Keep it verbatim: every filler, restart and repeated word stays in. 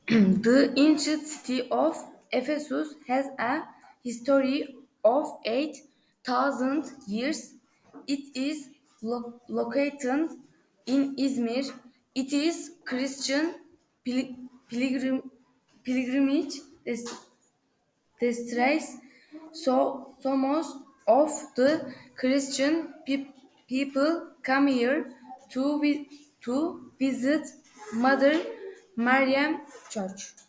The ancient city of Ephesus has a history of eight thousand years. It is lo- located in Izmir. It is Christian pil- pilgrim- pilgrimage des- destination. So, so most of the Christian peop people come here to, vi- to visit Mother Mariam Church.